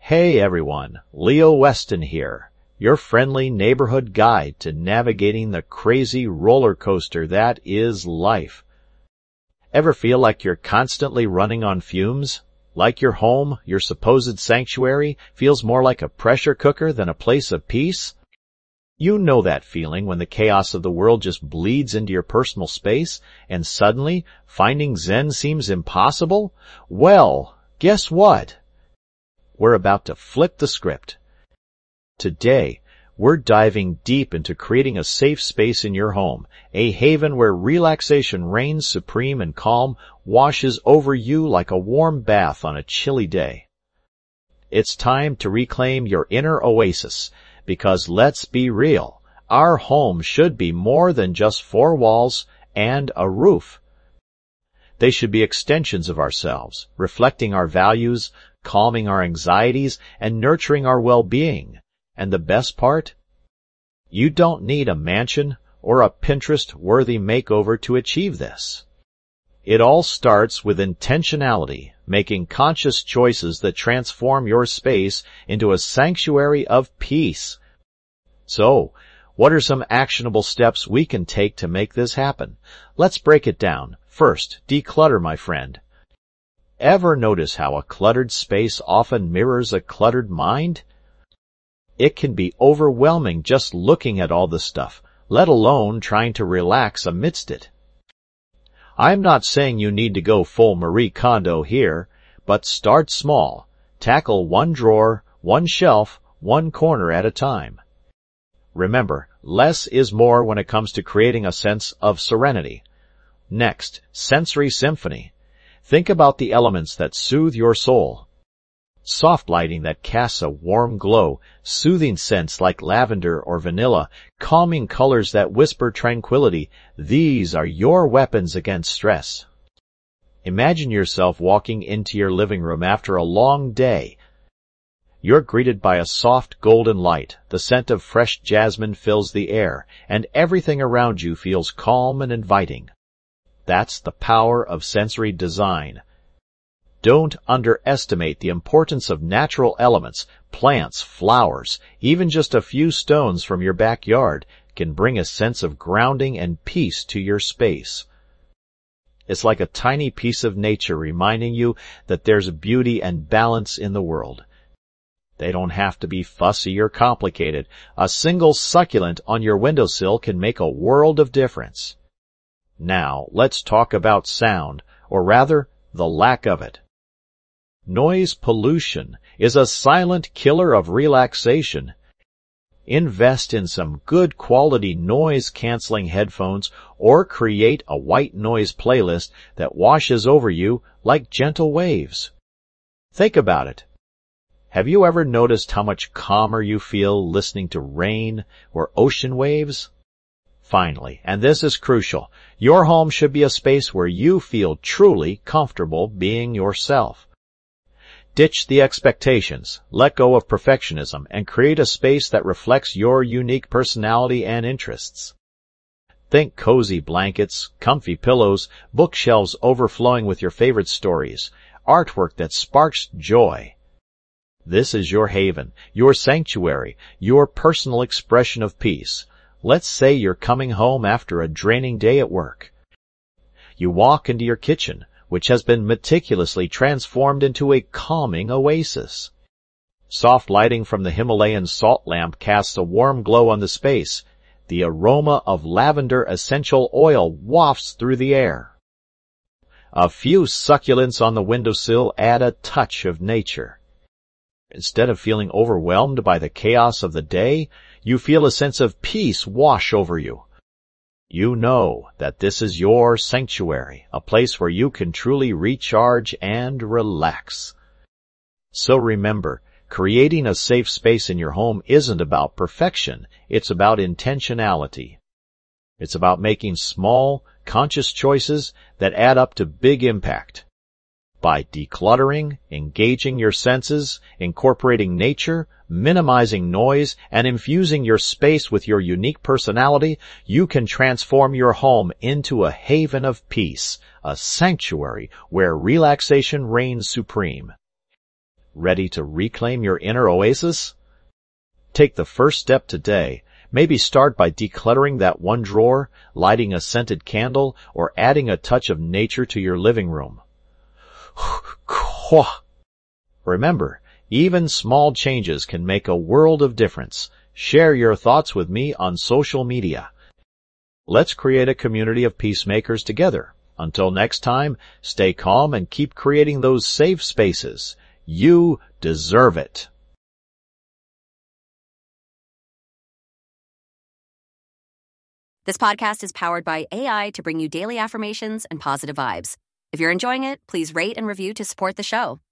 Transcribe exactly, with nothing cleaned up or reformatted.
Hey everyone, Leo Weston here, your friendly neighborhood guide to navigating the crazy roller coaster that is life. Ever feel like you're constantly running on fumes? Like your home, your supposed sanctuary, feels more like a pressure cooker than a place of peace? You know that feeling when the chaos of the world just bleeds into your personal space, and suddenly finding Zen seems impossible? Well, guess what? We're about to flip the script. Today, we're diving deep into creating a safe space in your home, a haven where relaxation reigns supreme and calm washes over you like a warm bath on a chilly day. It's time to reclaim your inner oasis, because let's be real, our home should be more than just four walls and a roof. They should be extensions of ourselves, reflecting our values, calming our anxieties, and nurturing our well-being. And the best part? You don't need a mansion or a Pinterest-worthy makeover to achieve this. It all starts with intentionality, making conscious choices that transform your space into a sanctuary of peace. So, what are some actionable steps we can take to make this happen? Let's break it down. First, declutter, my friend. Ever notice how a cluttered space often mirrors a cluttered mind? It can be overwhelming just looking at all the stuff, let alone trying to relax amidst it. I'm not saying you need to go full Marie Kondo here, but start small. Tackle one drawer, one shelf, one corner at a time. Remember, less is more when it comes to creating a sense of serenity. Next, sensory symphony. Think about the elements that soothe your soul. Soft lighting that casts a warm glow, soothing scents like lavender or vanilla, calming colors that whisper tranquility. These are your weapons against stress. Imagine yourself walking into your living room after a long day. You're greeted by a soft golden light, the scent of fresh jasmine fills the air, and everything around you feels calm and inviting. That's the power of sensory design. Don't underestimate the importance of natural elements, plants, flowers, even just a few stones from your backyard can bring a sense of grounding and peace to your space. It's like a tiny piece of nature reminding you that there's beauty and balance in the world. They don't have to be fussy or complicated. A single succulent on your windowsill can make a world of difference. Now, let's talk about sound, or rather, the lack of it. Noise pollution is a silent killer of relaxation. Invest in some good quality noise-canceling headphones or create a white noise playlist that washes over you like gentle waves. Think about it. Have you ever noticed how much calmer you feel listening to rain or ocean waves? Finally, and this is crucial, your home should be a space where you feel truly comfortable being yourself. Ditch the expectations, let go of perfectionism, and create a space that reflects your unique personality and interests. Think cozy blankets, comfy pillows, bookshelves overflowing with your favorite stories, artwork that sparks joy. This is your haven, your sanctuary, your personal expression of peace. Let's say you're coming home after a draining day at work. You walk into your kitchen, which has been meticulously transformed into a calming oasis. Soft lighting from the Himalayan salt lamp casts a warm glow on the space. The aroma of lavender essential oil wafts through the air. A few succulents on the windowsill add a touch of nature. Instead of feeling overwhelmed by the chaos of the day, you feel a sense of peace wash over you. You know that this is your sanctuary, a place where you can truly recharge and relax. So remember, creating a safe space in your home isn't about perfection, it's about intentionality. It's about making small, conscious choices that add up to big impact. By decluttering, engaging your senses, incorporating nature, minimizing noise, and infusing your space with your unique personality, you can transform your home into a haven of peace, a sanctuary where relaxation reigns supreme. Ready to reclaim your inner oasis? Take the first step today. Maybe start by decluttering that one drawer, lighting a scented candle, or adding a touch of nature to your living room. Remember, even small changes can make a world of difference. Share your thoughts with me on social media. Let's create a community of peacemakers together. Until next time, stay calm and keep creating those safe spaces. You deserve it. This podcast is powered by A I to bring you daily affirmations and positive vibes. If you're enjoying it, please rate and review to support the show.